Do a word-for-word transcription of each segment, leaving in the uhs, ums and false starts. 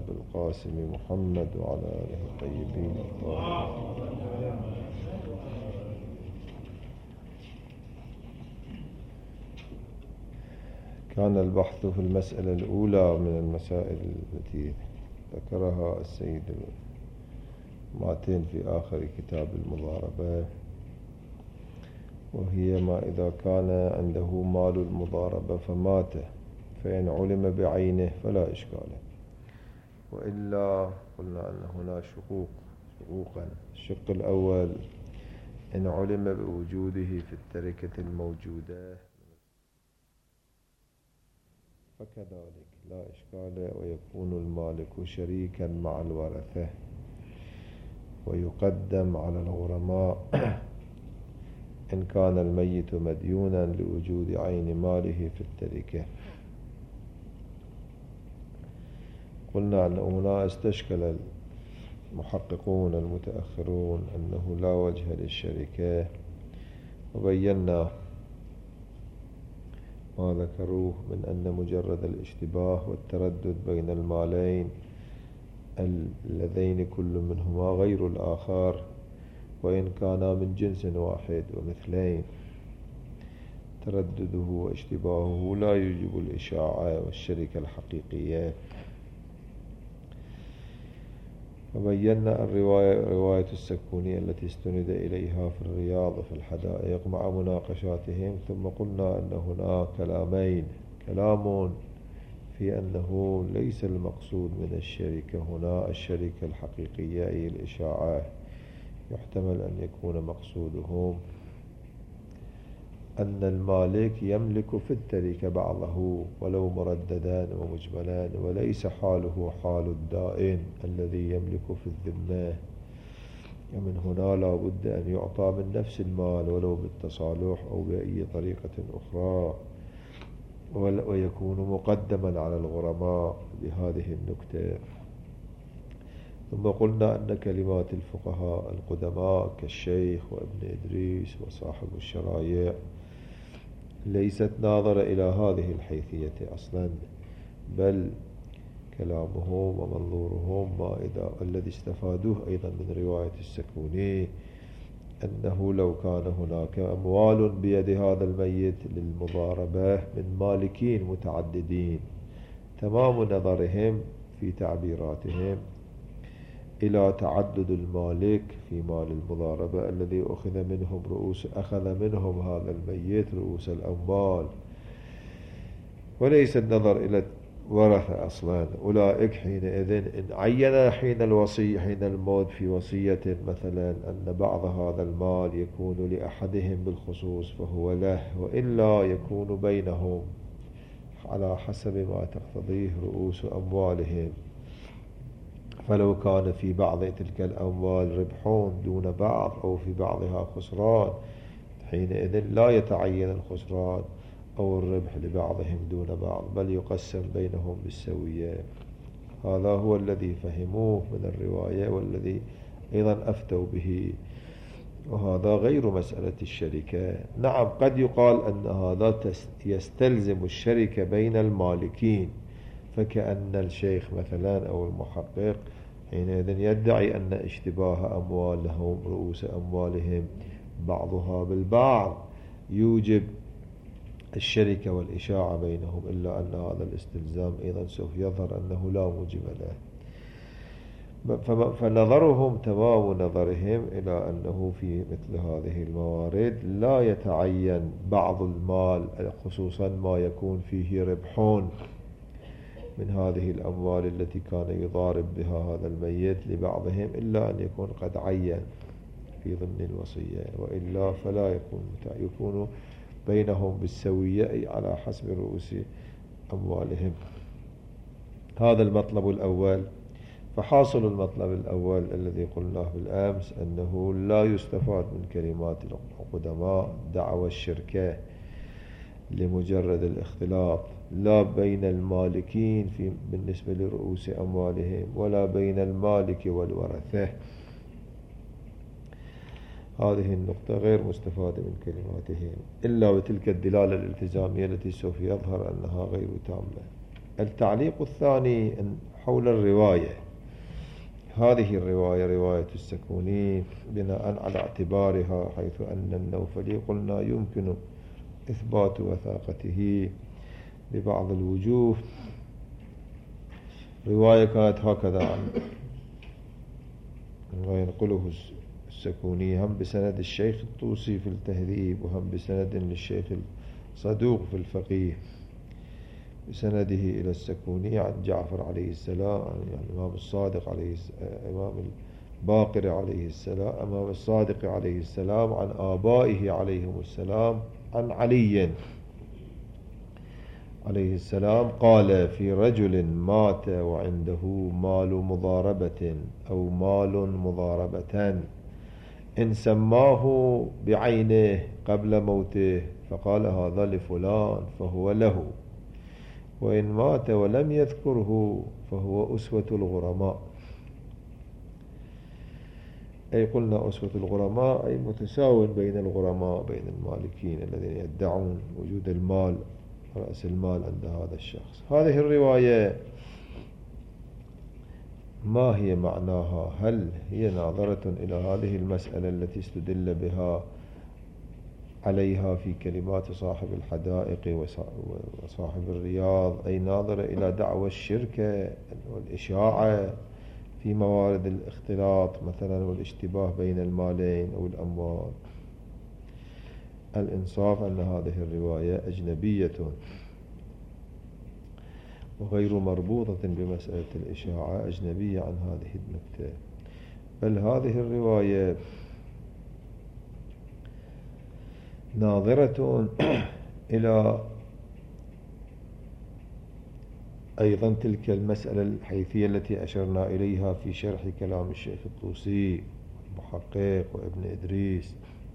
أبي القاسم محمد وعلى آله الطيبين الطاهرين. كان البحث في المسألة الأولى من المسائل التي ذكرها السيد ماتين في آخر كتاب المضاربة، وهي ما إذا كان عنده مال المضاربة فمات فإن علم بعينه فلا إشكال، وإلا قلنا أن هنا شقوق شقوقا. الشق الأول إن علم بوجوده في التركة الموجودة فكذلك لا إشكال، ويكون المالك شريكا مع الورثة ويقدم على الغرماء إن كان الميت مديونا لوجود عين ماله في التركة. قلنا أن هنا استشكل المحققون المتأخرون أنه لا وجه للشركة، وبينا ما ذكروه من أن مجرد الاشتباه والتردد بين المالين اللذين كل منهما غير الآخر وإن كانا من جنس واحد ومثلين، تردده واشتباهه لا يوجب الإشاعة والشركة الحقيقية. وبينا الرواية رواية السكوني التي استند إليها في الرياض في الحدائق مع مناقشاتهم. ثم قلنا أن هنا كلامين: كلام في أنه ليس المقصود من الشركة هنا الشركة الحقيقية أي الإشاعة، يحتمل أن يكون مقصودهم أن المالك يملك في التركة بعضه ولو مرددا ومجملا، وليس حاله حال الدائن الذي يملك في الذمة، ومن هنا لا بد أن يعطى من نفس المال ولو بالتصالح أو بأي طريقة أخرى، ويكون مقدما على الغرماء بهذه النكتة. ثم قلنا أن كلمات الفقهاء القدماء كالشيخ وابن إدريس وصاحب الشرايع ليست ناظرة إلى هذه الحيثية أصلا، بل كلامهم ومنظورهم ما إذا الذي استفادوه أيضا من رواية السكوني أنه لو كان هناك أموال بيد هذا الميت للمضاربة من مالكين متعددين، تمام نظرهم في تعبيراتهم إلى تعدد المالك في مال المضاربة الذي أخذ منهم رؤوس أخذ منهم هذا الميت رؤوس الأموال، وليس النظر إلى ورثة أصلا. أولئك حينئذ إن عين حين الوصي حين الموت في وصية مثلا أن بعض هذا المال يكون لأحدهم بالخصوص فهو له، وإلا يكون بينهم على حسب ما تقتضيه رؤوس أموالهم. فلو كان في بعض تلك الأموال ربحون دون بعض أو في بعضها خسران، حينئذ لا يتعين الخسران أو الربح لبعضهم دون بعض، بل يقسم بينهم بالسوية. هذا هو الذي فهموه من الرواية والذي أيضا أفتوا به، وهذا غير مسألة الشركة. نعم قد يقال أن هذا يستلزم الشركة بين المالكين، فكأن الشيخ مثلا أو المحقق حينئذ يدعي أن اشتباه أموالهم رؤوس أموالهم بعضها بالبعض يوجب الشركة والإشاعة بينهم، إلا أن هذا الاستلزام أيضا سوف يظهر أنه لا موجب له. فنظرهم تمام نظرهم إلى أنه في مثل هذه الموارد لا يتعين بعض المال، خصوصا ما يكون فيه ربحون من هذه الأموال التي كان يضارب بها هذا الميت لبعضهم، إلا أن يكون قد عين في ضمن الوصية، وإلا فلا يكون يكون بينهم بالسوية أي على حسب رؤوس أموالهم. هذا المطلب الأول. فحاصل المطلب الأول الذي قلناه بالأمس أنه لا يستفاد من كلمات القدماء دعوى الشركة لمجرد الاختلاط، لا بين المالكين في بالنسبة لرؤوس أموالهم ولا بين المالك والورثة. هذه النقطة غير مستفادة من كلماتهم إلا بتلك الدلالة الالتزامية التي سوف يظهر أنها غير تامة. التعليق الثاني حول الرواية. هذه الرواية رواية السكوني بناء على اعتبارها، حيث أن النوفلي قلنا يمكن إثبات وثاقته ببعض الوجوه. رواية كانت هكذا عن ينقله السكوني هم بسند الشيخ الطوسي في التهذيب، وهم بسند للشيخ الصدوق في الفقيه، بسنده إلى السكوني عن جعفر عليه السلام، يعني الإمام الصادق عليه الإمام الباقر عليه السلام، إمام الصادق عليه السلام عن آبائه عليهم السلام عن علي عليه السلام قال: في رجل مات وعنده مال مضاربة أو مال مضاربة، إن سماه بعينه قبل موته فقال هذا لفلان فهو له، وإن مات ولم يذكره فهو أسوة الغرماء. أي قلنا أسوة الغرماء أي متساو بين الغرماء، بين المالكين الذين يدعون وجود المال، رأس المال عند هذا الشخص. هذه الرواية ما هي معناها؟ هل هي ناظرة إلى هذه المسألة التي استدل بها عليها في كلمات صاحب الحدائق وصاحب الرياض، أي ناظرة إلى دعوى الشركة والإشاعة في موارد الاختلاط مثلا والاشتباه بين المالين أو الأموال؟ الإنصاف أن هذه الرواية أجنبية وغير مربوطة بمسألة الإشاعة، أجنبية عن هذه النكتة. بل هذه الرواية ناظرة إلى أيضا تلك المسألة الحيثية التي أشرنا إليها في شرح كلام الشيخ الطوسي المحقق وابن إدريس،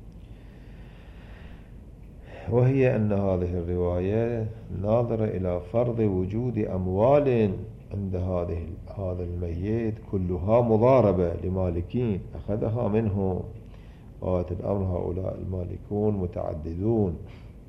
وهي أن هذه الرواية ناظرة إلى فرض وجود أموال عند هذه هذا الميت كلها مضاربة لمالكين أخذها منه، وقت الأمر هؤلاء المالكون متعددون.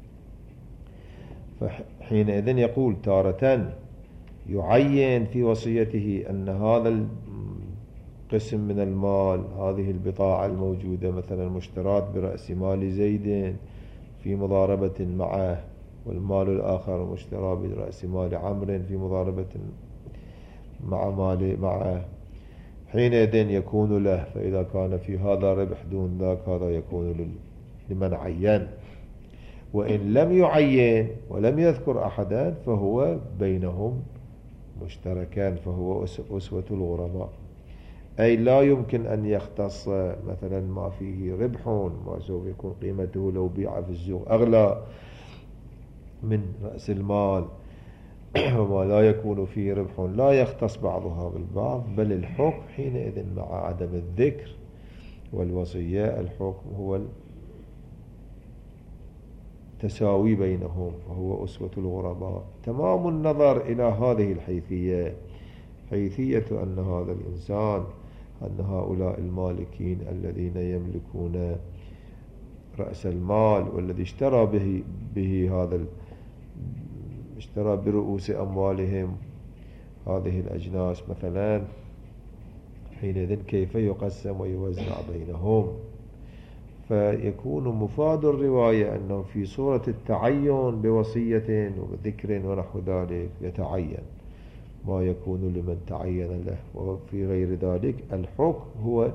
فحينئذ يقول تارة يعين في وصيته أن هذا القسم من المال، هذه البضاعة الموجودة مثلا مشترات برأس مال زيد في مضاربة معه، والمال الآخر مشترى برأس مال عمرو في مضاربة مع مال معه، حينئذ يكون له. فإذا كان في هذا ربح دون ذاك هذا يكون لمن عين، وإن لم يعين ولم يذكر أحدا فهو بينهم مشتركان، فهو أسوة الغرماء. أي لا يمكن أن يختص مثلا ما فيه ربح، ما سوف يكون قيمته لو بيع في السوق أغلى من رأس المال، وما لا يكون فيه ربح لا يختص بعضها بالبعض، بل الحكم حينئذ مع عدم الذكر والوصية الحكم هو التساوي بينهم، فهو أسوة الغرباء. تمام النظر إلى هذه الحيثية، حيثية أن هذا الإنسان، أن هؤلاء المالكين الذين يملكون رأس المال والذي اشترى به, به هذا اشترى برؤوس أموالهم هذه الأجناس مثلا، حينئذ كيف يقسم ويوزع بينهم؟ فيكون مفاد الرواية أنه في صورة التعين بوصية وذكر ونحو ذلك يتعين ما يكون لمن تعين له، وفي غير ذلك الحكم هو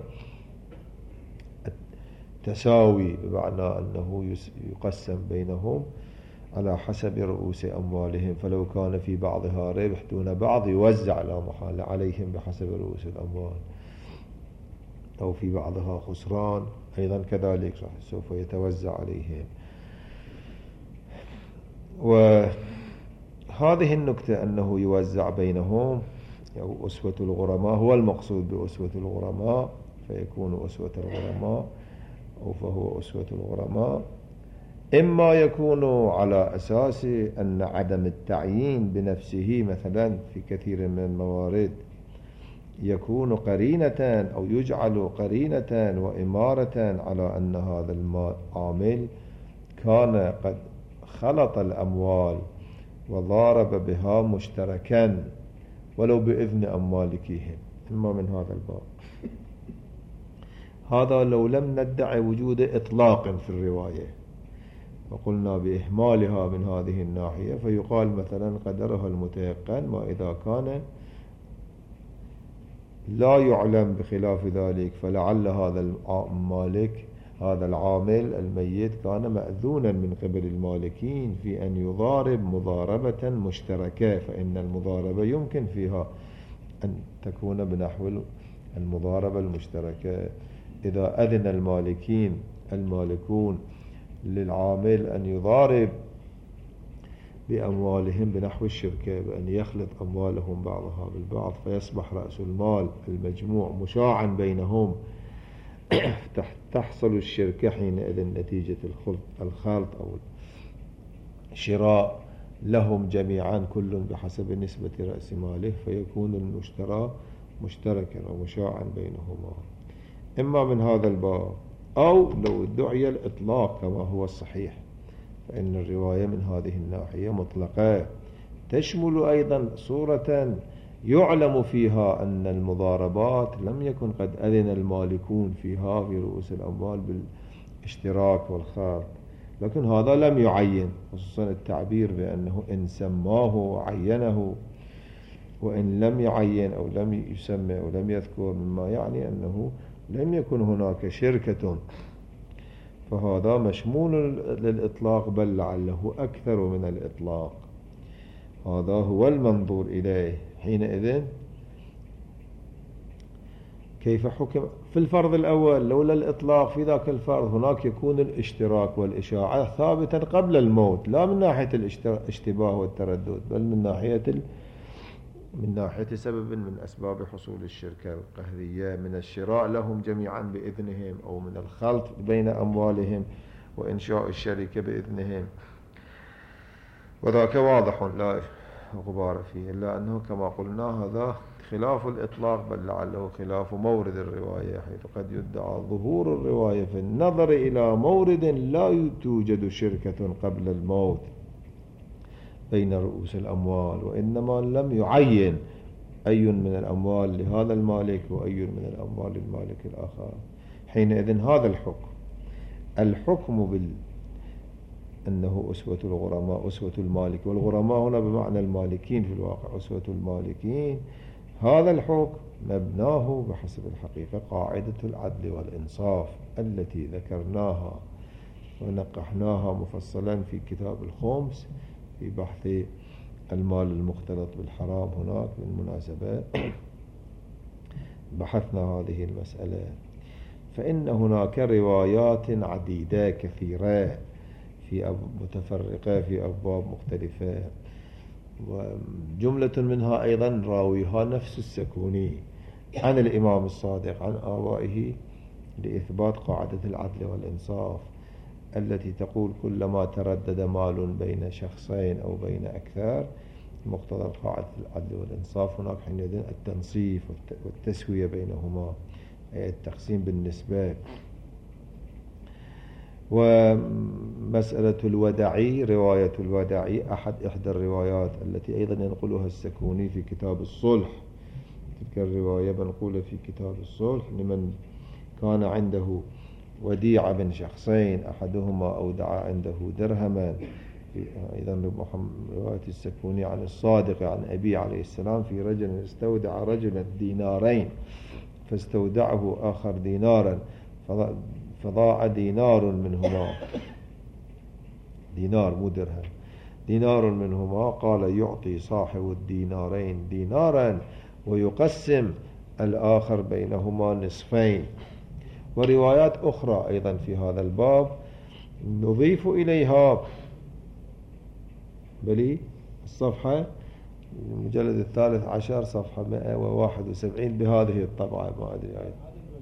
التساوي، بمعنى أنه يقسم بينهم على حسب رؤوس أموالهم، فلو كان في بعضها ربح دون بعض يوزع لا محالة عليهم بحسب رؤوس الأموال، أو في بعضها خسران أيضا كذلك سوف يتوزع عليهم. وهذه النكتة أنه يوزع بينهم أو أسوة الغرماء هو المقصود بأسوة الغرماء، فيكون أسوة الغرماء أو فهو أسوة الغرماء. إما يكون على أساس أن عدم التعيين بنفسه مثلا في كثير من الموارد يكون قرينة أو يجعل قرينة وإمارة على أن هذا العامل كان قد خلط الأموال وضارب بها مشتركا، ولو بإذن أم مالكيهم، إما من هذا الباب. هذا لو لم ندعي وجود إطلاق في الرواية وقلنا بإهمالها من هذه الناحية، فيقال مثلا قدرها المتيقن، ما إذا كان لا يعلم بخلاف ذلك، فلعل هذا المالك هذا العامل الميت كان مأذونا من قبل المالكين في أن يضارب مضاربة مشتركة، فإن المضاربة يمكن فيها أن تكون بنحو المضاربة المشتركة. إذا أذن المالكين المالكون للعامل أن يضارب بأموالهم بنحو الشركة، بأن يخلط أموالهم بعضها بالبعض فيصبح رأس المال المجموع مشاعا بينهم، تحصل الشركة حينئذ نتيجة الخلط أو الشراء لهم جميعا كل بحسب نسبة رأس ماله، فيكون المشترى مشتركا ومشاعا بينهما. إما من هذا الباب، أو لو ادعي الإطلاق كما هو الصحيح، فإن الرواية من هذه الناحية مطلقة تشمل أيضا صورة يعلم فيها أن المضاربات لم يكن قد أذن المالكون فيها في رؤوس الأموال بالاشتراك والخلط، لكن هذا لم يعين، خصوصا التعبير بأنه إن سماه وعينه، وإن لم يعين أو لم يسمى أو لم يذكر، مما يعني أنه لم يكن هناك شركة، فهذا مشمول للإطلاق، بل لعله أكثر من الإطلاق. هذا هو المنظور إليه. حينئذ كيف حكم في الفرض الأول؟ لولا الإطلاق في ذاك الفرض هناك يكون الاشتراك والإشاعة ثابتا قبل الموت، لا من ناحية الاشتباه والتردد، بل من ناحية ال... من ناحية سبب من أسباب حصول الشركة القهرية، من الشراء لهم جميعا بإذنهم، أو من الخلط بين أموالهم وإنشاء الشركة بإذنهم، وذاك واضح لا غبار فيه، إلا أنه كما قلنا هذا خلاف الإطلاق، بل لعله خلاف مورد الرواية، حيث قد يدعى ظهور الرواية في النظر إلى مورد لا توجد شركة قبل الموت بين رؤوس الأموال، وإنما لم يعين أي من الأموال لهذا المالك وأي من الأموال للمالك الآخر. حينئذ هذا الحكم الحكم بال أنه أسوة الغرماء أسوة المالك، والغرماء هنا بمعنى المالكين في الواقع، أسوة المالكين، هذا الحكم مبناه بحسب الحقيقة قاعدة العدل والإنصاف التي ذكرناها ونقحناها مفصلا في كتاب الخمس في بحث المال المختلط بالحرام. هناك بالمناسبة بحثنا هذه المسألة، فإن هناك روايات عديدة كثيرة في متفرقة في أبواب مختلفة، وجملة منها أيضا راويها نفس السكوني عن الإمام الصادق عن آبائه لإثبات قاعدة العدل والإنصاف التي تقول كلما تردد مال بين شخصين أو بين أكثر مقتضى قاعدة العدل والإنصاف هناك حينئذ التنصيف والتسوية بينهما، أي التقسيم بالنسبة. ومسألة الودعي، رواية الودعي أحد إحدى الروايات التي أيضا ينقلها السكوني في كتاب الصلح، تلك الرواية منقولة في كتاب الصلح لمن كان عنده وديعة بين شخصين أحدهما أودع عنده درهما، أيضا رواية السكوني عن الصادق عن أبي عليه السلام في رجل استودع رجلا دينارين فاستودعه آخر دينارا فضاع دينار منهما، دينار مو درهم، دينار منهما، قال يعطي صاحب الدينارين دينارا ويقسم الآخر بينهما نصفين. وروايات أخرى أيضا في هذا الباب نضيف إليها بلي الصفحة المجلد الثالث عشر صفحة مئة وواحد وسبعين بهذه الطبعة، ما أدري يعني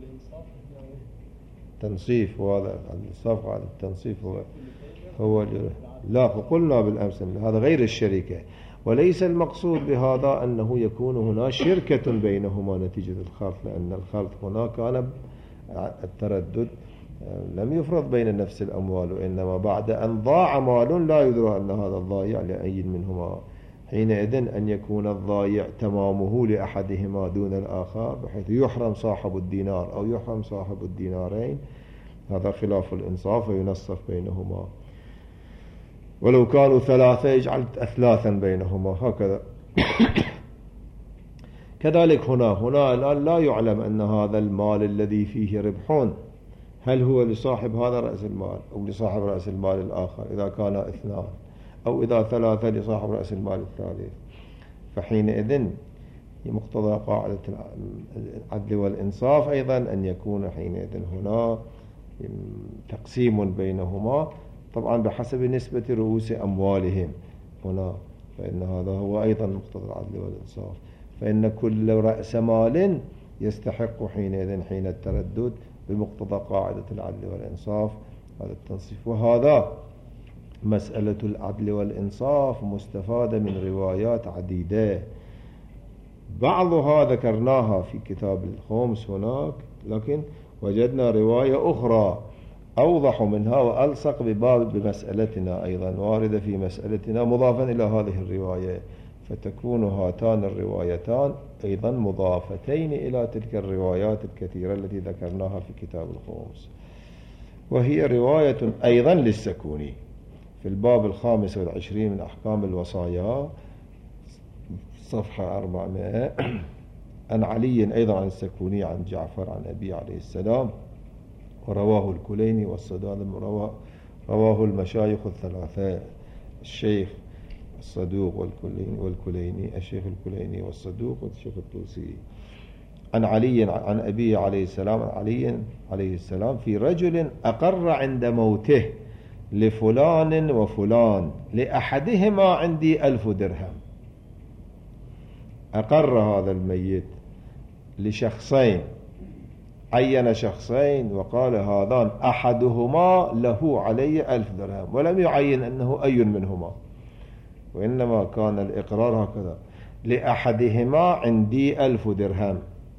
تنصيف، وهذا الصفحة على التنصيف هو هو لا فقلنا بالأمس هذا غير الشركة، وليس المقصود بهذا أنه يكون هنا شركة بينهما نتيجة الخلط، لأن الخلط هنا كان التردد لم يفرض بين نفس الأموال، وإنما بعد أن ضاع مال لا يدرى أن هذا الضائع لأي منهما حينئذ أن يكون الضايع تمامه لأحدهما دون الآخر بحيث يحرم صاحب الدينار أو يحرم صاحب الدينارين، هذا خلاف الإنصاف وينصف بينهما. ولو كانوا ثلاثة يجعل أثلاثا بينهما هكذا. كذلك هنا هنا الآن لا يعلم أن هذا المال الذي فيه ربح هل هو لصاحب هذا رأس المال أو لصاحب رأس المال الآخر إذا كان اثنان، أو إذا ثلاثة لصاحب رأس المال الثالث. فحينئذ مقتضى قاعدة العدل والإنصاف أيضا أن يكون حينئذ هنا تقسيم بينهما، طبعا بحسب نسبة رؤوس أموالهم هنا، فإن هذا هو أيضا مقتضى العدل والإنصاف. فإن كل رأس مال يستحق حينئذ حين التردد بمقتضى قاعدة العدل والإنصاف هذا التنصيف. وهذا مسألة العدل والإنصاف مستفادة من روايات عديدة، بعضها ذكرناها في كتاب الخمس هناك، لكن وجدنا رواية أخرى أوضح منها وألصق بباب بمسألتنا أيضا واردة في مسألتنا مضافا إلى هذه الرواية، فتكون هاتان الروايتان أيضا مضافتين إلى تلك الروايات الكثيرة التي ذكرناها في كتاب الخمس. وهي رواية أيضا للسكوني في الباب الخامس والعشرين من أحكام الوصايا صفحة أربعمائة عن علي أيضا عن السكوني عن جعفر عن أبي عليه السلام، ورواه الكليني والصداد، رواه, رواه المشايخ الثلاثة الشيخ الصدوق والكليني, والكليني الشيخ الكليني والصدوق والشيخ الطوسي عن علي عن أبي عليه السلام عن علي عليه السلام في رجل أقر عند موته لفلان وفلان لأحدهما عندي ألف درهم. أقر هذا الميت لشخصين، عين شخصين وقال هذان أحدهما له علي ألف درهم، ولم يعين أنه أي منهما، وإنما كان الإقرار هكذا لأحدهما عندي ألف درهم.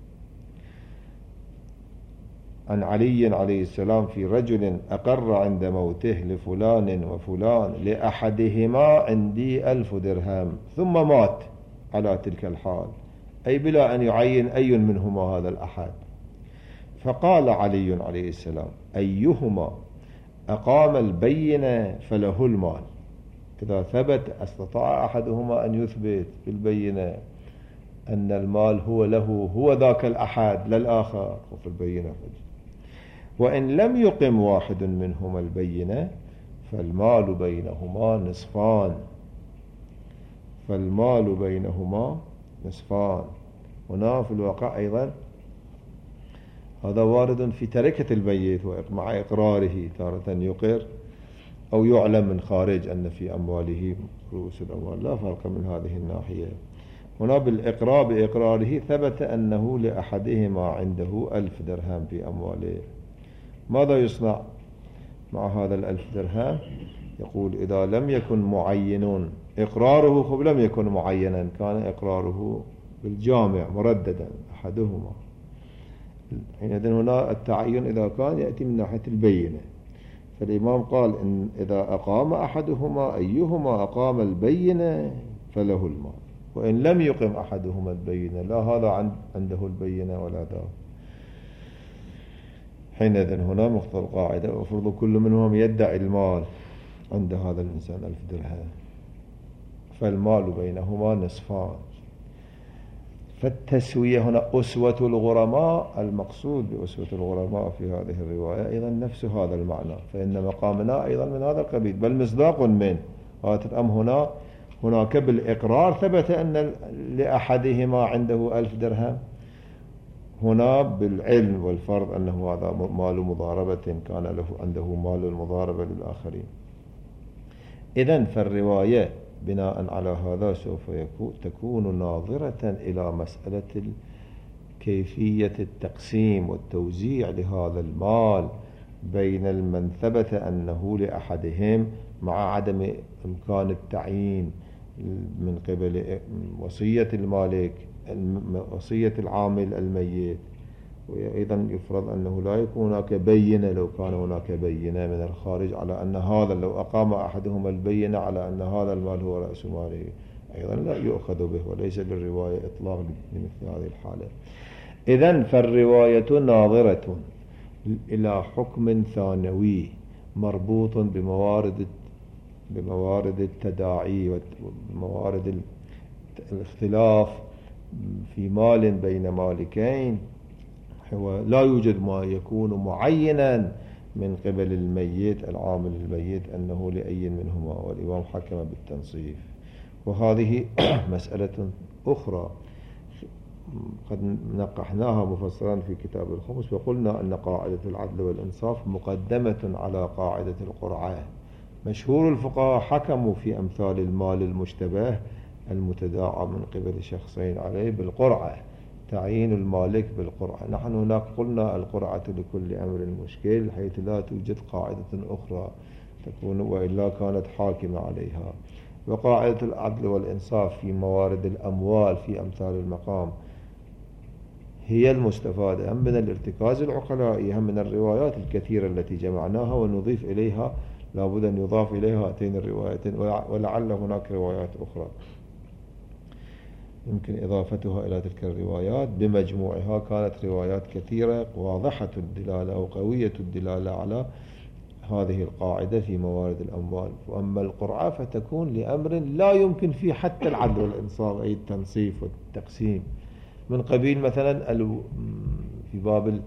عن علي عليه السلام في رجل أقر عند موته لفلان وفلان لأحدهما عندي ألف درهم، ثم مات على تلك الحال، أي بلا أن يعين أي منهما هذا الأحد. فقال علي عليه السلام أيهما أقام البينة فله المال. إذا ثبت استطاع أحدهما أن يثبت بالبينة أن المال هو له، هو ذاك الأحد للآخر، وفي البينة. وإن لم يقم واحد منهما البينة فالمال بينهما نصفان، فالمال بينهما نصفان. هنا في الواقع أيضا هذا وارد في تركة البيت مع إقراره، تارة يقر أو يعلم من خارج أن في أمواله رؤوس الأموال، لا فرق من هذه الناحية. هنا بالإقرار بإقراره ثبت أنه لأحدهما عنده ألف درهم في أمواله. ماذا يصنع مع هذا الألف درهم؟ يقول إذا لم يكن معينون إقراره، خب لم يكن معينا، كان إقراره بالجامع مرددا أحدهما، حينئذ هنا التعين إذا كان يأتي من ناحية البينة. فالإمام قال إن إذا أقام أحدهما أيهما أقام البينة فله المال، وإن لم يقم أحدهما البينة لا هذا عنده البينة ولا ذا، حينئذ هنا مقتضى القاعدة وفرض كل منهم يدعي المال عند هذا الإنسان ألف درهم، فالمال بينهما نصفان. فالتسوية هنا أسوة الغرماء، المقصود بأسوة الغرماء في هذه الرواية أيضا نفس هذا المعنى، فإن مقامنا أيضا من هذا القبيل، بل مصداق من هذا. أم هنا هناك بالإقرار ثبت أن لأحدهما عنده ألف درهم، هنا بالعلم والفرض أنه هذا مال مضاربة كان له عنده مال المضاربة للآخرين. إذن فالرواية بناء على هذا سوف يكون تكون ناظرة إلى مسألة كيفية التقسيم والتوزيع لهذا المال بين من ثبت أنه لأحدهم مع عدم إمكان التعيين من قبل وصية المالك وصية العامل الميت، وأيضا يفرض أنه لا يكون هناك بينة، لو كان هناك بينة من الخارج على أن هذا، لو أقام أحدهما البينة على أن هذا المال هو رأس ماله أيضا لا يؤخذ به، وليس للرواية إطلاق لمثل هذه الحالة. إذن فالرواية ناظرة إلى حكم ثانوي مربوط بموارد بموارد التداعي وموارد الاختلاف في مال بين مالكين. هو لا يوجد ما يكون معينا من قبل الميت العامل الميت أنه لأي منهما، والإمام حكم بالتنصيف. وهذه مسألة أخرى قد نقحناها مفصلا في كتاب الخمس، وقلنا أن قاعدة العدل والإنصاف مقدمة على قاعدة القرعة. مشهور الفقهاء حكموا في أمثال المال المشتبه المتداعى من قبل شخصين عليه بالقرعة، تعيين المالك بالقرعة. نحن هناك قلنا القرعة لكل أمر مشكل، حيث لا توجد قاعدة أخرى تكون وإلا كانت حاكمة عليها. وقاعدة العدل والإنصاف في موارد الأموال في أمثال المقام هي المستفادة هم من الارتكاز العقلائي، هم من الروايات الكثيرة التي جمعناها، ونضيف إليها لابد أن يضاف إليها هاتين الروايتين، ولعل هناك روايات أخرى يمكن إضافتها إلى تلك الروايات. بمجموعها كانت روايات كثيرة واضحة الدلالة وقوية الدلالة على هذه القاعدة في موارد الأموال. وأما القرعة فتكون لأمر لا يمكن فيه حتى العدل والإنصاف، أي التنصيف والتقسيم، من قبيل مثلا في باب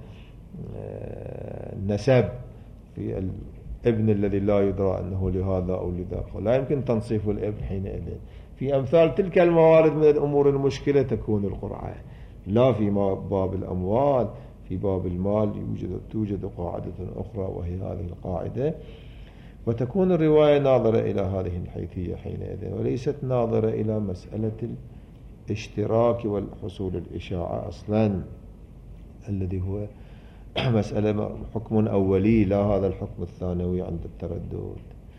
النسب في الابن الذي لا يدرى أنه لهذا أو لذاك، لا يمكن تنصيف الابن حينئذ. في أمثال تلك الموارد من الأمور المشكلة تكون القرعة. لا في باب الأموال، في باب المال يوجد توجد قاعدة أخرى وهي هذه القاعدة، وتكون الرواية ناظرة إلى هذه الحيثية حينئذ، وليست ناظرة إلى مسألة الاشتراك والحصول الإشاعة أصلا، الذي هو مسألة حكم أولي، لا هذا الحكم الثانوي عند التردد.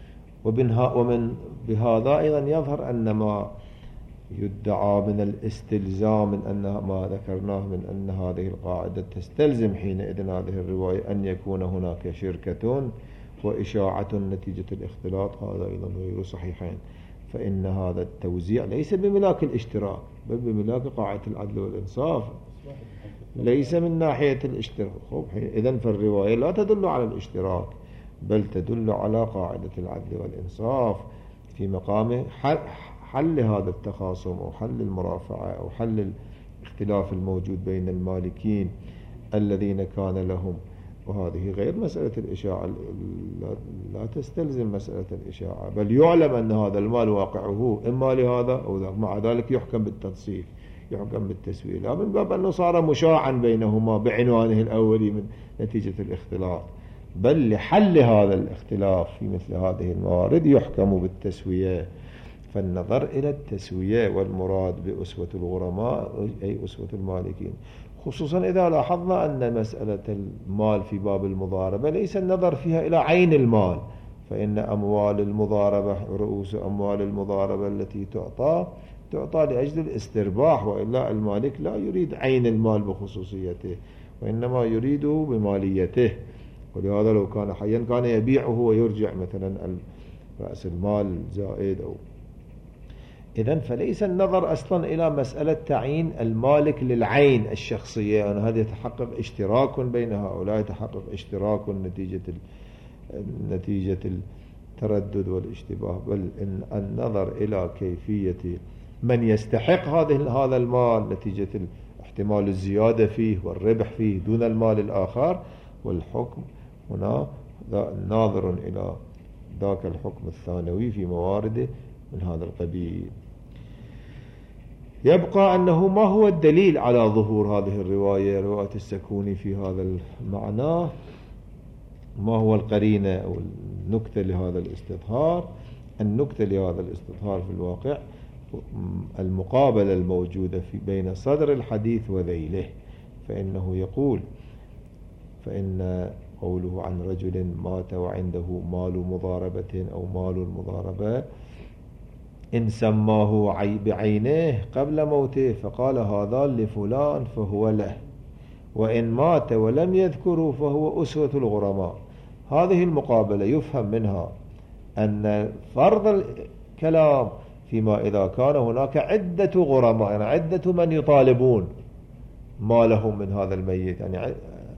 ومن بهذا أيضا يظهر أن ما يدعى من الاستلزام من أن ما ذكرناه من أن هذه القاعدة تستلزم حينئذ هذه الرواية أن يكون هناك شركة وإشاعة نتيجة الاختلاط، هذا أيضا غير صحيحين. فإن هذا التوزيع ليس بملاك الاشتراك بل بملاك قاعدة العدل والإنصاف، ليس من ناحية الاشتراك. إذن فالرواية لا تدل على الاشتراك بل تدل على قاعدة العدل والإنصاف في مقام حل هذا التخاصم أو حل المرافعة أو حل الاختلاف الموجود بين المالكين الذين كان لهم. وهذه غير مسألة الإشاعة، لا تستلزم مسألة الإشاعة، بل يعلم أن هذا المال واقعه إما لهذا أو ذاك، مع ذلك يحكم بالتنصيف يحكم بالتسوية، لا من باب أنه صار مشاعا بينهما بعنوانه الأولي من نتيجة الاختلاف، بل لحل هذا الاختلاف في مثل هذه الموارد يحكم بالتسوية. فالنظر إلى التسوية والمراد بأسوة الغرماء أي أسوة المالكين، خصوصا إذا لاحظنا أن مسألة المال في باب المضاربة ليس النظر فيها إلى عين المال، فإن أموال المضاربة رؤوس أموال المضاربة التي تعطى تعطى لأجل الاسترباح، وإلا المالك لا يريد عين المال بخصوصيته وإنما يريده بماليته. ولهذا لو كان حيا كان يبيعه ويرجع مثلا رأس المال زائد أو إذن. فليس النظر أصلا إلى مسألة تعيين المالك للعين الشخصية، أن هذا يتحقق اشتراك بين هؤلاء، يتحقق اشتراك نتيجة نتيجة التردد والاشتباه، بل إن النظر إلى كيفية من يستحق هذا هذا المال نتيجة احتمال الزيادة فيه والربح فيه دون المال الآخر، والحكم هنا ناظر إلى ذاك الحكم الثانوي في موارده من هذا القبيل. يبقى أنه ما هو الدليل على ظهور هذه الرواية رواية السكوني في هذا المعنى؟ ما هو القرينة أو النكتة لهذا الاستظهار؟ النكتة لهذا الاستظهار في الواقع المقابلة الموجودة في بين صدر الحديث وذيله. فإنه يقول فإن قوله عن رجل مات وعنده مال مضاربة أو مال مضاربة إن سماه بعينه قبل موته فقال هذا لفلان فهو له، وإن مات ولم يذكره فهو أسوة الغرماء. هذه المقابلة يفهم منها أن فرض الكلام فيما إذا كان هناك عدة غرماء، يعني عدة من يطالبون ما لهم من هذا الميت، يعني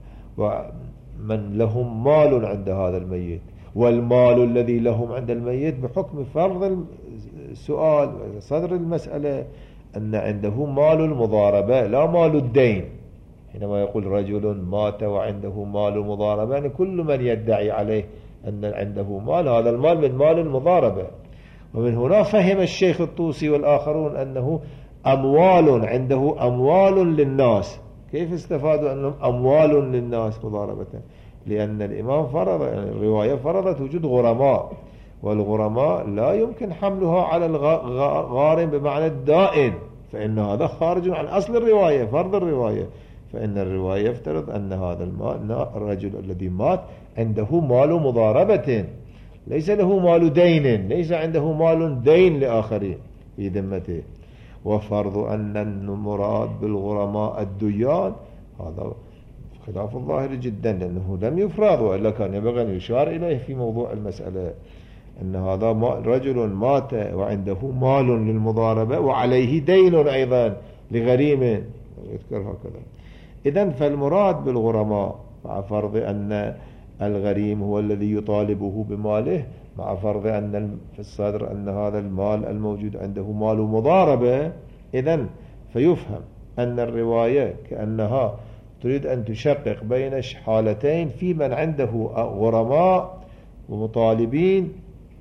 من لهم مال عند هذا الميت، والمال الذي لهم عند الميت بحكم فرض السؤال صدر المسألة أن عنده مال المضاربة لا مال الدين. حينما يقول رجل مات وعنده مال المضاربة، يعني كل من يدعي عليه أن عنده مال، هذا المال من مال المضاربة. ومن هنا فهم الشيخ الطوسي والآخرون أنه أموال عنده أموال للناس. كيف استفادوا أنهم أموال للناس مضاربة؟ لأن الإمام فرض، يعني الرواية فرضت وجود غرماء، والغرماء لا يمكن حملها على الغارم بمعنى الدائن، فإن هذا خارج عن أصل الرواية، فرض الرواية. فإن الرواية يفترض أن هذا المال، الرجل الذي مات عنده مال مضاربة، ليس له مال دين، ليس عنده مال دين لآخرين في ذمته. وفرض أن المراد بالغرماء الديان هذا خلاف الظاهر جدا، لأنه لم يفرض، وإلا كان ينبغي أن يشار إليه في موضوع المسألة أن هذا رجل مات وعنده مال للمضاربة وعليه دين أيضا لغريم، يذكر هكذا. إذن فالمراد بالغرماء مع فرض أن الغريم هو الذي يطالبه بماله، مع فرض أن في الصدر أن هذا المال الموجود عنده مال مضاربة، إذن فيفهم أن الرواية كأنها تريد أن تشقق بين حالتين في من عنده غرماء ومطالبين،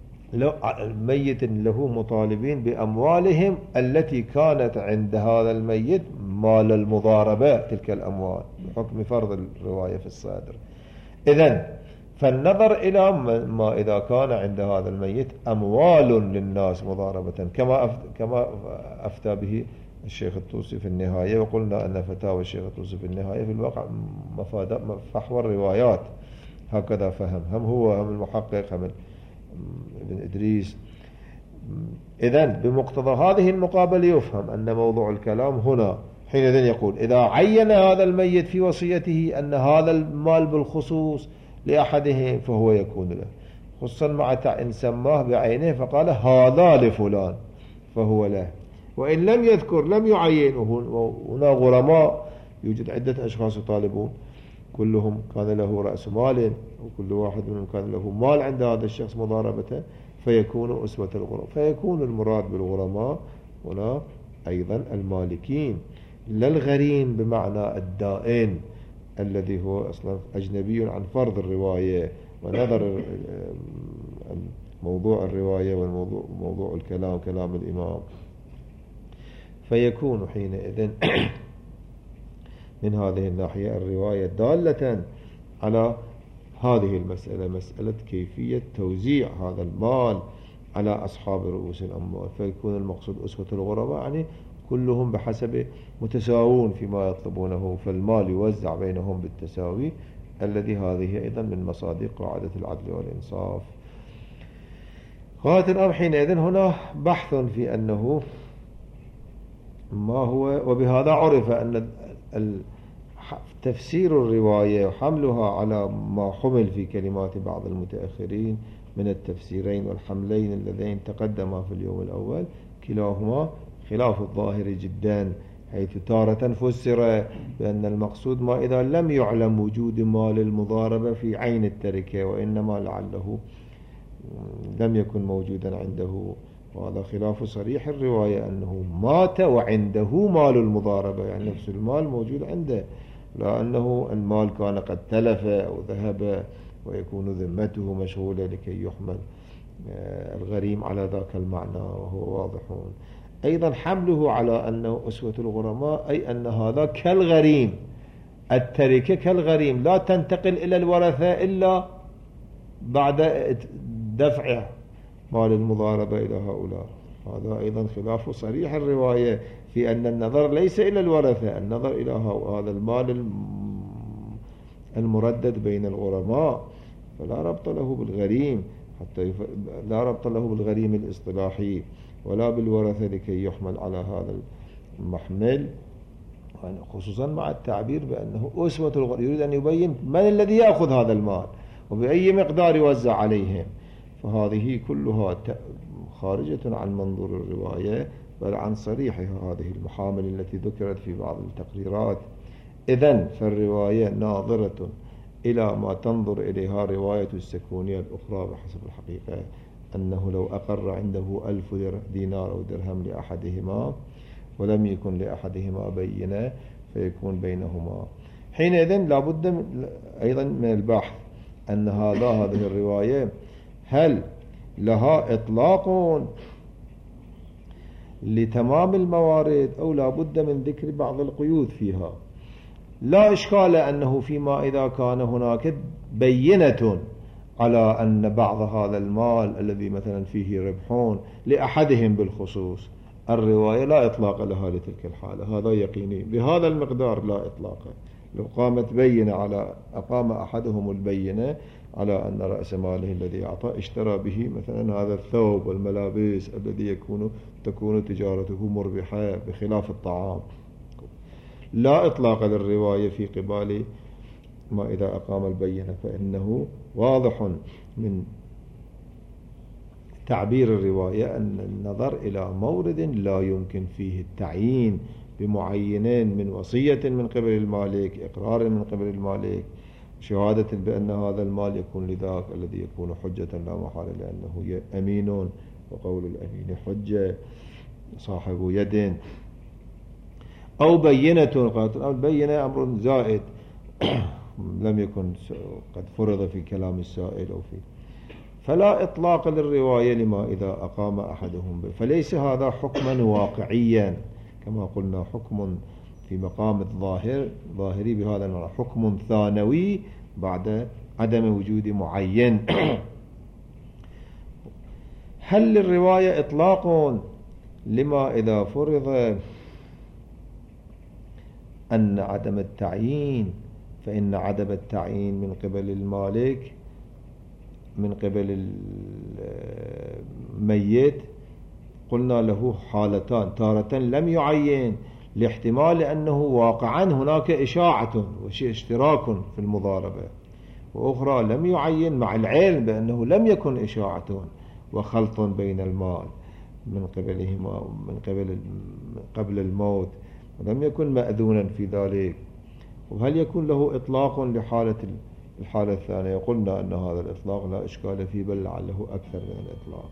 ميت له مطالبين بأموالهم التي كانت عند هذا الميت مال المضاربة، تلك الأموال بحكم فرض الرواية في الصدر. إذن فالنظر إلى ما إذا كان عند هذا الميت أموال للناس مضاربة، كما كما أفتى به الشيخ الطوسي في النهاية. وقلنا أن فتاوى الشيخ الطوسي في النهاية في الواقع مفاد فحوى الروايات، هكذا فهم، هم هو هم المحقق هم ابن إدريس. إذن بمقتضى هذه المقابلة يفهم أن موضوع الكلام هنا حينئذ يقول إذا عين هذا الميت في وصيته أن هذا المال بالخصوص لأحدهم فهو يكون له، خصوصا مع إن سماه بعينه فقال هذا لفلان فهو له، وإن لم يذكر لم يعين. هنا غرماء يوجد عدة أشخاص يطالبون، كلهم كان له رأس مال، وكل واحد منهم كان له مال عند هذا الشخص مضاربة، فيكون أسوة الغرماء، فيكون المراد بالغرماء هنا أيضا المالكين، لا الغريم بمعنى الدائن الذي هو أصلا أجنبي عن فرض الرواية ونظر موضوع الرواية والموضوع موضوع الكلام كلام الإمام. فيكون حينئذ من هذه الناحية الرواية دالة على هذه المسألة، مسألة كيفية توزيع هذا المال على أصحاب رؤوس الأموال، فيكون المقصود أسوة الغرباء، يعني كلهم بحسب متساوون فيما يطلبونه، فالمال يوزع بينهم بالتساوي، الذي هذه أيضا من مصادق قاعدة العدل والإنصاف. غاية الأمر حينئذ هنا بحث في أنه ما هو، وبهذا عرف أن تفسير الرواية وحملها على ما حمل في كلمات بعض المتأخرين من التفسيرين والحملين اللذين تقدما في اليوم الأول كلاهما خلاف الظاهر جدا، حيث تارة فسر بأن المقصود ما إذا لم يعلم وجود مال المضاربة في عين التركة، وإنما لعله لم يكن موجودا عنده، وهذا خلاف صريح الرواية أنه مات وعنده مال المضاربة، يعني نفس المال موجود عنده، لا أنه المال كان قد تلف أو ذهب ويكون ذمته مشغولة لكي يحمل الغريم على ذاك المعنى، وهو واضحون. أيضا حمله على أنه أسوة الغرماء أي أن هذا كالغريم، التركة كالغريم لا تنتقل إلى الورثة إلا بعد دفع مال المضاربة إلى هؤلاء. هذا أيضا خلاف صريح الرواية في أن النظر ليس إلى الورثة، النظر إلى هذا المال المردد بين الغرماء، فلا ربط له بالغريم، حتى يف... لا ربط له بالغريم الاصطلاحي ولا بالورثة لكي يحمل على هذا المحمل، خصوصا مع التعبير بأنه أسوة الغريم، يريد أن يبين من الذي يأخذ هذا المال وبأي مقدار يوزع عليهم. فهذه كلها خارجة عن منظور الرواية بل عن صريحها هذه المحامل التي ذكرت في بعض التقريرات. إذن فالرواية ناظرة إلى ما تنظر إليها رواية السكونية الأخرى بحسب الحقيقة، أنه لو أقر عنده ألف دينار أو درهم لأحدهما ولم يكن لأحدهما بينة فيكون بينهما. حينئذ لابد أيضا من البحث أن هذا هذه الرواية هل لها إطلاق لتمام الموارد أو لابد من ذكر بعض القيود فيها. لا إشكال أنه فيما إذا كان هناك بينة على أن بعض هذا المال الذي مثلا فيه ربحون لأحدهم بالخصوص، الرواية لا إطلاق لها لتلك الحالة، هذا يقيني. بهذا المقدار لا إطلاق. لو قامت بينة على أقام أحدهم البينة على أن رأس ماله الذي أعطى اشترى به مثلا هذا الثوب والملابس الذي يكون تكون تجارته مربحة بخلاف الطعام، لا إطلاق للرواية في قبال ما إذا أقام البينة، فإنه واضح من تعبير الرواية أن النظر إلى مورد لا يمكن فيه التعيين بمعينين من وصية من قبل المالك، إقرار من قبل المالك، شهادة بأن هذا المال يكون لذاك الذي يكون حجة لا محالة لأنه أمين، وقول الأمين حجة، صاحب يد، أو بينة. البينة أمر زائد لم يكن قد فرض في كلام السائل أو في، فلا إطلاق للرواية لما إذا أقام أحدهم به. فليس هذا حكما واقعيا كما قلنا، حكم في مقام الظاهر ظاهري بهذا المعنى، حكم ثانوي بعد عدم وجود معين. هل للرواية إطلاق لما إذا فرض أن عدم التعيين، فإن عدم التعيين من قبل المالك من قبل الميت قلنا له حالتان، تارة لم يعين لاحتمال أنه واقعا هناك إشاعة واشتراك في المضاربة، وأخرى لم يعين مع العلم بأنه لم يكن إشاعة وخلط بين المال من قبلهما من قبل قبل الموت ولم يكن مأذونا في ذلك. وهل يكون له إطلاق لحالة الحالة الثانية؟ قلنا أن هذا الإطلاق لا إشكال فيه بل لعله أكثر من الإطلاق.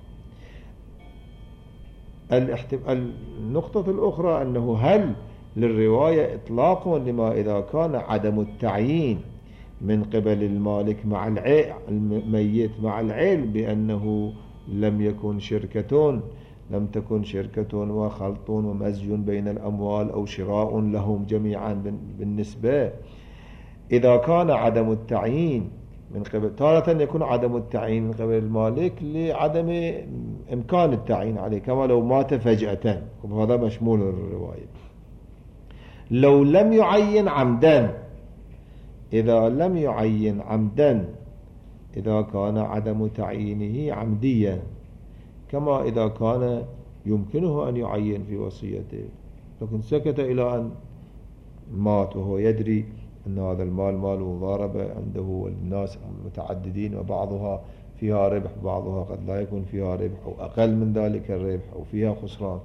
النقطة الأخرى أنه هل للرواية إطلاق لما إذا كان عدم التعيين من قبل المالك مع الميت مع العلم بأنه لم يكن شركة لم تكن شركة وخلط ومزج بين الأموال أو شراء لهم جميعا بالنسبة. إذا كان عدم التعيين من قبل، تارة يكون عدم التعيين من قبل المالك لعدم إمكان التعيين عليه كما لو مات فجأة، وهذا مشمول الرواية. لو لم يعين عمدا، إذا لم يعين عمدا إذا كان عدم تعيينه عمديا، كما إذا كان يمكنه أن يعين في وصيته لكن سكت إلى أن مات وهو يدري أن هذا المال مال مضاربة عنده والناس متعددين وبعضها فيها ربح بعضها قد لا يكون فيها ربح أو أقل من ذلك الربح أو فيها خسران.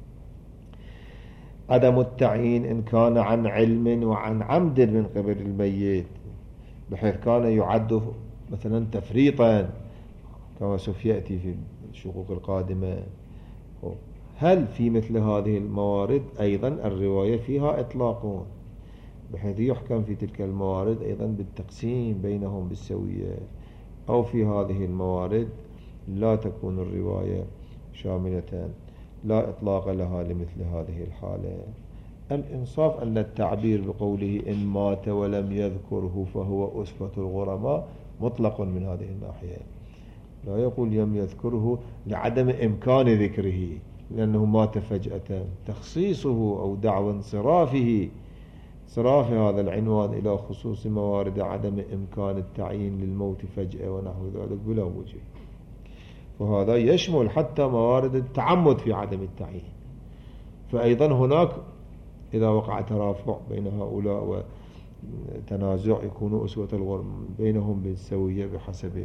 عدم التعيين إن كان عن علم وعن عمد من قبل الميت بحيث كان يعد مثلا تفريطا كما سوف يأتي في الشقوق القادمة، هل في مثل هذه الموارد أيضا الرواية فيها إطلاق بحيث يحكم في تلك الموارد أيضا بالتقسيم بينهم بالسوية، أو في هذه الموارد لا تكون الرواية شاملة لا إطلاق لها لمثل هذه الحالة؟ الإنصاف أن التعبير بقوله إن مات ولم يذكره فهو أسفة الغرماء مطلق من هذه الناحية، لا يقول لم يذكره لعدم إمكان ذكره لأنه مات فجأة. تخصيصه أو دعوى انصرافه صراف هذا العنوان إلى خصوص موارد عدم إمكان التعيين للموت فجأة ونحو ذلك بلا وجه، وهذا يشمل حتى موارد التعمد في عدم التعيين. فأيضا هناك إذا وقع ترافع بين هؤلاء وتنازع يكون أسوة الغرم بينهم بالسوية بحسب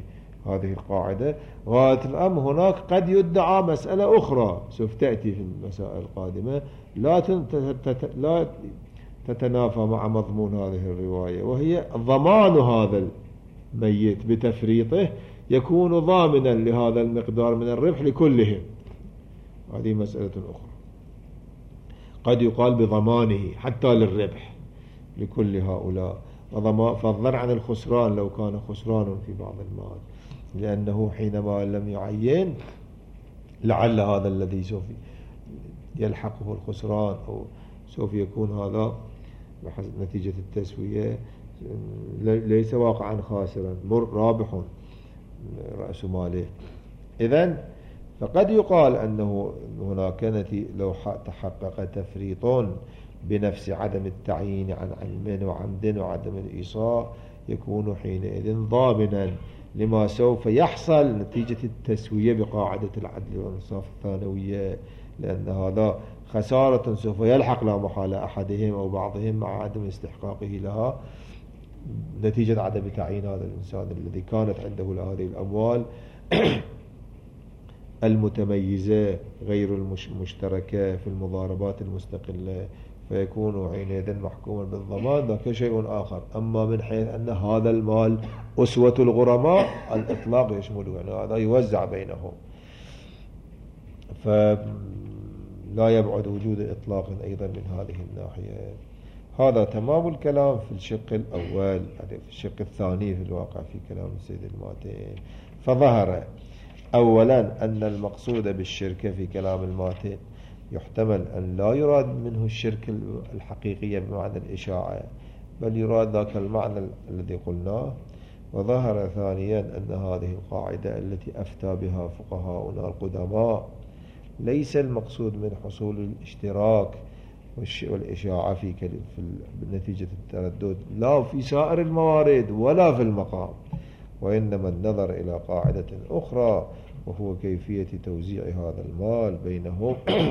هذه القاعدة. غاية الأمر هناك قد يدعى مسألة أخرى سوف تأتي في المسائل القادمة لا لا تتنافى مع مضمون هذه الرواية، وهي ضمان هذا الميت بتفريطه يكون ضامنا لهذا المقدار من الربح لكلهم. هذه مسألة أخرى قد يقال بضمانه حتى للربح لكل هؤلاء، فضلا عن الخسران لو كان خسران في بعض المال، لأنه حينما لم يعين لعل هذا الذي سوف يلحقه الخسران أو سوف يكون هذا نتيجة التسوية ليس واقعا خاسرا رابح رأس ماله. إذن فقد يقال أنه هناك نتيجة لو تحقق تفريط بنفس عدم التعيين عن علم وعمد وعدم الإيصاء يكون حينئذ ضامنا لما سوف يحصل نتيجة التسوية بقاعدة العدل والإنصاف الثانوية، لأن هذا خسارة سوف يلحق لا محالة أحدهم أو بعضهم مع عدم استحقاقه لها نتيجة عدم تعيين هذا الإنسان الذي كانت عنده هذه الأموال المتميزة غير المشتركة في المضاربات المستقلة، فيكون حينئذ محكوما بالضمان. ذاك شيء آخر. أما من حيث أن هذا المال أسوة الغرماء الإطلاق يشمله، يعني هذا يوزع بينهم، فلا يبعد وجود إطلاق أيضا من هذه الناحية. هذا تمام الكلام في الشق الأول. في الشق الثاني في الواقع في كلام السيد الماتين فظهر أولا أن المقصود بالشركة في كلام الماتين يحتمل أن لا يراد منه الشرك الحقيقية بمعنى الإشاعة، بل يراد ذاك المعنى الذي قلناه. وظهر ثانيا أن هذه القاعدة التي أفتى بها فقهاؤنا القدماء ليس المقصود من حصول الاشتراك والإشاعة في نتيجة التردد لا في سائر الموارد ولا في المقام، وإنما النظر إلى قاعدة أخرى وهو كيفية توزيع هذا المال بينهم.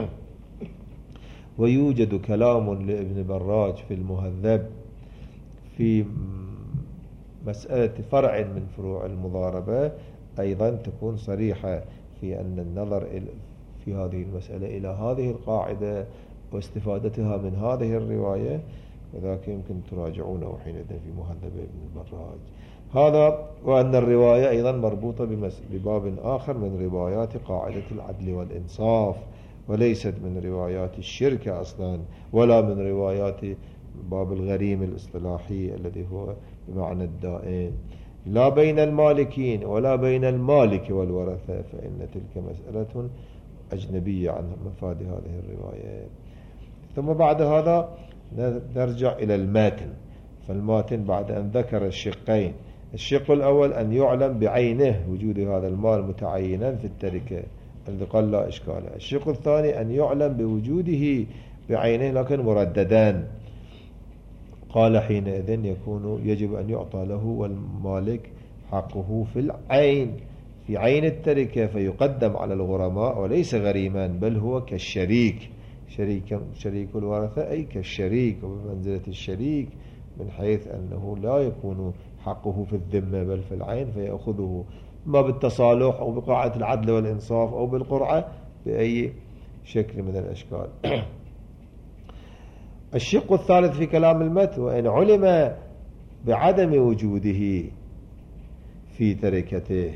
ويوجد كلام لابن براج في المهذب في مسألة فرع من فروع المضاربة أيضا تكون صريحة في أن النظر في هذه المسألة إلى هذه القاعدة واستفادتها من هذه الرواية، وذاك يمكن تراجعونه حينئذ في مهذب ابن البراج. هذا وأن الرواية أيضا مربوطة بباب آخر من روايات قاعدة العدل والإنصاف، وليست من روايات الشركة أصلا ولا من روايات باب الغريم الاصطلاحي الذي هو بمعنى الدائن، لا بين المالكين ولا بين المالك والورثة، فإن تلك مسألة أجنبية عن مفاد هذه الروايات. ثم بعد هذا نرجع إلى الماتن. فالماتن بعد أن ذكر الشقين، الشق الأول أن يعلم بعينه وجود هذا المال متعينا في التركة الذي قال لا إشكال. الشق الثاني أن يعلم بوجوده بعينه لكن مرددان، قال حينئذ يكون يجب أن يعطى له والمالك حقه في العين في عين التركة، فيقدم على الغرماء وليس غريما بل هو كالشريك، شريك شريك الورثة أي كالشريك وبمنزلة الشريك، من حيث أنه لا يكون حقه في الذمة بل في العين، فيأخذه ما بالتصالح أو بقاعدة العدل والإنصاف أو بالقرعة بأي شكل من الأشكال. الشق الثالث في كلام المتن وإن علم بعدم وجوده في تركته،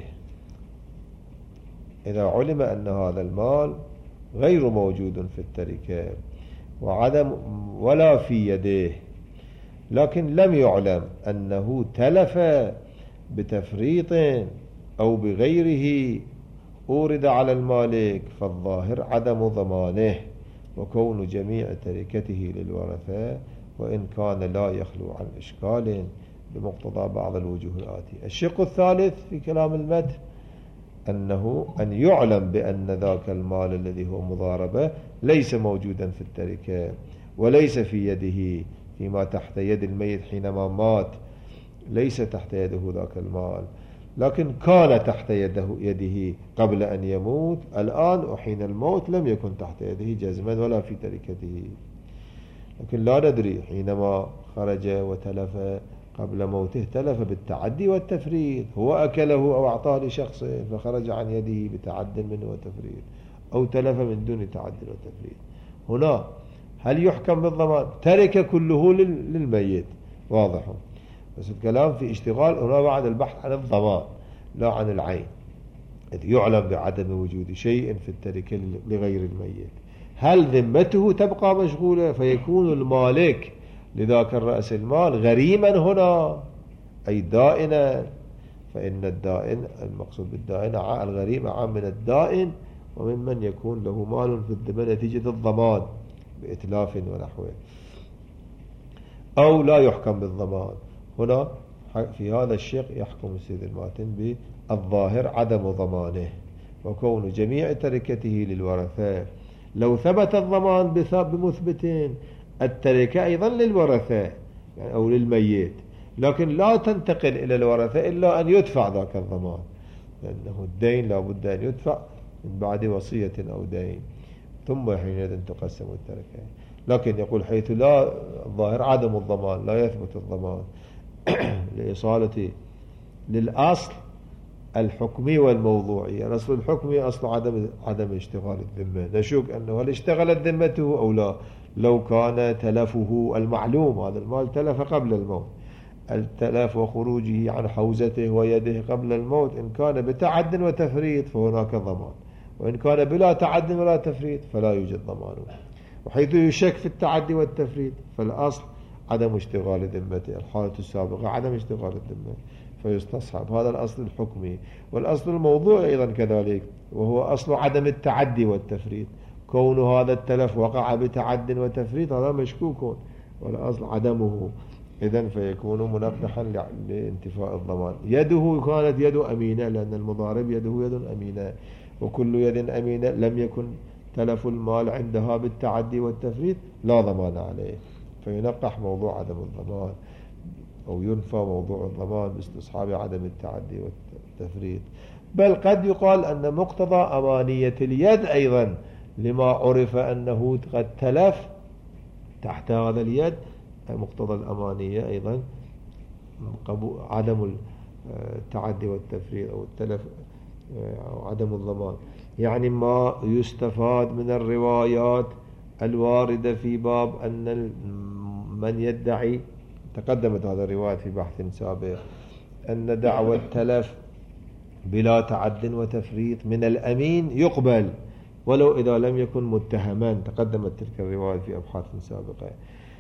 إذا علم أن هذا المال غير موجود في التركة وعدم ولا في يده، لكن لم يعلم أنه تلف بتفريط أو بغيره أورد على المالك، فالظاهر عدم ضمانه وكون جميع تركته للورثة، وإن كان لا يخلو عن إشكال بمقتضى بعض الوجوه الآتية. الشق الثالث في كلام المتن أنه أن يعلم بأن ذاك المال الذي هو مضاربة ليس موجودا في التركة وليس في يده، فيما تحت يد الميت حينما مات ليس تحت يده ذاك المال، لكن كان تحت يده, يده قبل أن يموت، الآن وحين الموت لم يكن تحت يده جزما ولا في تركته، لكن لا ندري حينما خرج وتلف قبل موته تلف بالتعدي والتفريط، هو أكله أو أعطاه لشخص فخرج عن يده بتعد منه وتفريط، أو تلف من دون تعد وتفريط. هنا هل يحكم بالضمان؟ ترك كله للميت، واضح. بس الكلام في اشتغال هنا بعد البحث عن الضمان لا عن العين، إذ يعلم بعدم وجود شيء في التركة لغير الميت. هل ذمته تبقى مشغولة فيكون المالك لذاك الرأس المال غريما هنا أي دائنا؟ فإن الدائن المقصود بالدائن الغريم عام من الدائن ومن من يكون له مال في الذمة نتيجة الضمان بإتلاف ونحوه. أو لا يحكم بالضمان. هنا في هذا الشق يحكم السيد الماتن بالظاهر عدم ضمانه وكون جميع تركته للورثة. لو ثبت الضمان بمثبتين التركة أيضا للورثة يعني أو للميت، لكن لا تنتقل إلى الورثة إلا أن يدفع ذاك الضمان، لأنه الدين لا بد أن يدفع من بعد وصية أو دين، ثم حينئذ تقسم التركة. لكن يقول حيث لا الظاهر عدم الضمان لا يثبت الضمان لإصالة للأصل الحكمي والموضوعي. الأصل الحكمي أصل عدم عدم اشتغال الذمة، نشك أنه هل اشتغلت ذمته أو لا. لو كان تلفه المعلوم، هذا المال تلف قبل الموت، التلف وخروجه عن حوزته ويده قبل الموت إن كان بتعد وتفريط فهناك ضمان، وإن كان بلا تعد ولا تفريط فلا يوجد ضمان. وحيث يشك في التعدي والتفريط فالأصل عدم اشتغال ذمته، الحالة السابقة عدم اشتغال الذمة فيستصحب هذا الأصل الحكمي. والأصل الموضوع أيضا كذلك، وهو أصل عدم التعدي والتفريط، كون هذا التلف وقع بتعد وتفريط هذا مشكوك والأصل عدمه، إذن فيكون منبحا لانتفاء الضمان. يده كانت يد أمينة لأن المضارب يده يد أمينة، وكل يد أمينة لم يكن تلف المال عندها بالتعدي والتفريط لا ضمان عليه، فينقح موضوع عدم الضمان أو ينفى موضوع الضمان باستصحاب عدم التعدي والتفريط. بل قد يقال أن مقتضى أمانية اليد أيضا لما عرف أنه قد تلف تحت هذا اليد، مقتضى الأمانية أيضا عدم التعدي والتفريط أو التلف أو عدم الضمان. يعني ما يستفاد من الروايات الواردة في باب أن من يدعي، تقدمت هذا الرواية في بحث سابق، أن دعوى التلف بلا تعد وتفريط من الأمين يقبل ولو إذا لم يكن متهما، تقدمت تلك الرواية في أبحاث سابقة.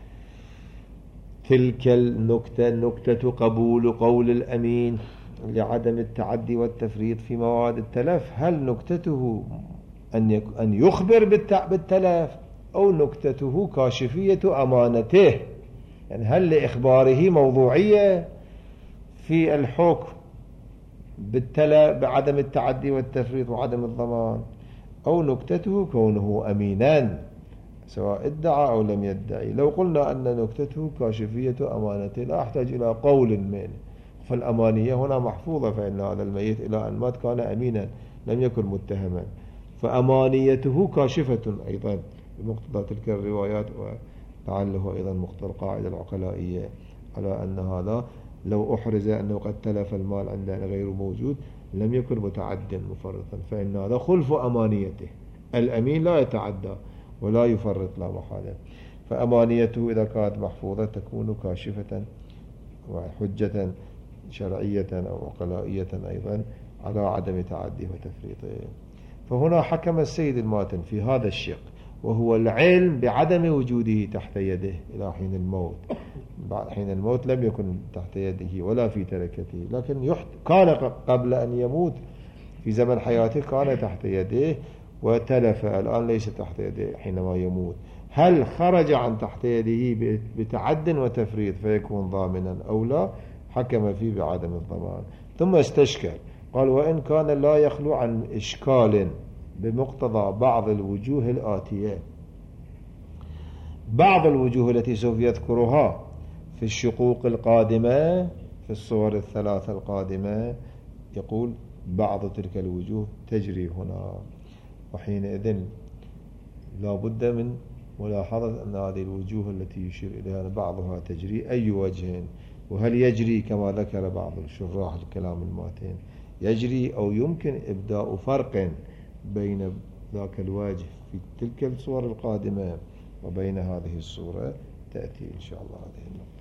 تلك النكتة نكتة قبول قول الأمين لعدم التعدي والتفريط في مواد التلف، هل نكتته أن أن يخبر بالتلف أو نكتته كاشفية أمانته؟ يعني هل لإخباره موضوعية في الحكم بالتلف بعدم التعدي والتفريط وعدم الضمان، أو نكتته كونه أمينا سواء ادعى أو لم يدعي؟ لو قلنا أن نكتته كاشفية أمانته لا أحتاج إلى قول منه، فالأمانية هنا محفوظة، فإن هذا الميت إلى أن مات كان أمينا لم يكن متهما، فأمانيته كاشفة أيضا بمقتضى تلك الروايات، ولعله أيضا مقتضى القاعدة العقلائية على أن هذا لو أحرز أنه قد تلف المال عندنا غير موجود لم يكن متعدا مفرطا، فإن هذا خلف أمانيته. الأمين لا يتعدى ولا يفرط لا محالة، فأمانيته إذا كانت محفوظة تكون كاشفة وحجة شرعية أو عقلائية أيضا على عدم تعديه وتفريطه. فهنا حكم السيد الماتن في هذا الشق، وهو العلم بعدم وجوده تحت يده إلى حين الموت. حين الموت لم يكن تحت يده ولا في تركته، لكن يحت... كان قبل أن يموت في زمن حياته كان تحت يده وتلف، الآن ليس تحت يده حينما يموت. هل خرج عن تحت يده بتعد وتفريط فيكون ضامنا أو لا؟ حكم فيه بعدم الضمان. ثم استشكل قال وإن كان لا يخلو عن إشكال بمقتضى بعض الوجوه الآتية. بعض الوجوه التي سوف يذكرها في الشقوق القادمة في الصور الثلاثة القادمة، يقول بعض تلك الوجوه تجري هنا، وحينئذ لا بد من ملاحظة أن هذه الوجوه التي يشير إليها بعضها تجري أي وجه؟ وهل يجري كما ذكر بعض الشراح الكلام الماتين يجري أو يمكن إبداء فرق بين ذاك الوجه في تلك الصور القادمة وبين هذه الصورة؟ تأتي إن شاء الله هذه النقطة.